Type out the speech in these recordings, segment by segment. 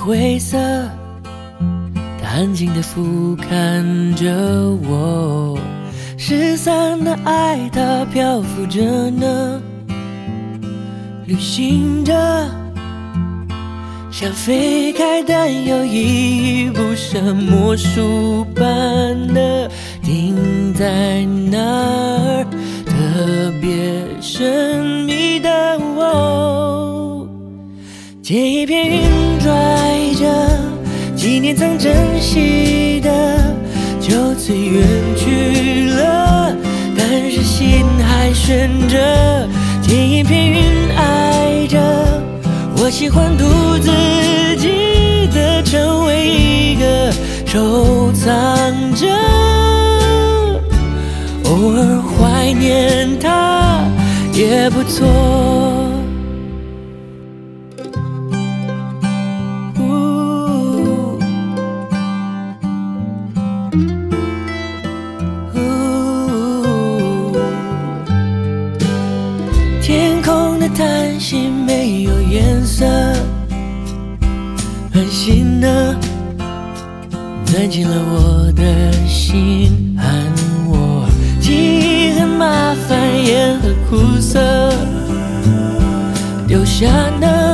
灰色，它安静地俯瞰着我，失散的爱它漂浮着呢，旅行着，像飞开但又依依不舍，魔术般的停在那儿，特别神秘的我。借一片云拽着几年曾珍惜的，就此远去了，但是心还悬着。借一片云爱着，我喜欢独自己的，成为一个收藏着，偶尔怀念它也不错。天空的叹息没有颜色，安心呢，钻进了我的心，喊我记忆很麻烦也很苦涩，丢下呢，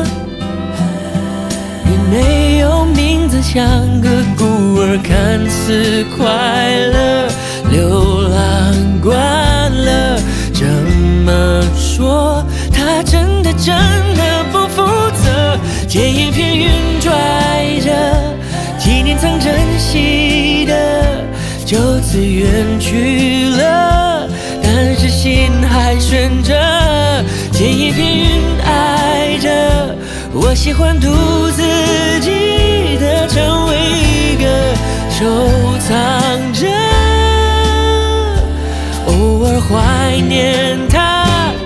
你没有名字，像个孤儿，看似快乐，流浪惯了，这么说他真的不负责。借一片云拽着几年曾珍惜的，就此远去了，但是心还悬着。借一片云爱着，我喜欢独自己的，成为一个收藏着，偶尔怀念它。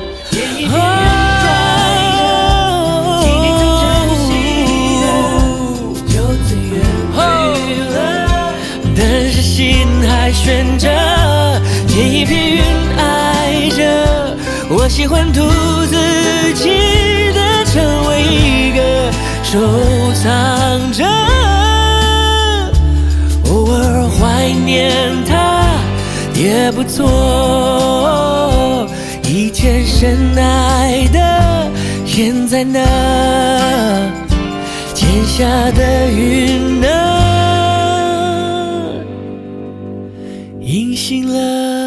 心还悬着，借一片云爱着，我喜欢独自己的，成为一个收藏着，偶尔怀念它也不错。以前深爱的，现在呢，天下的云呢，隐形了。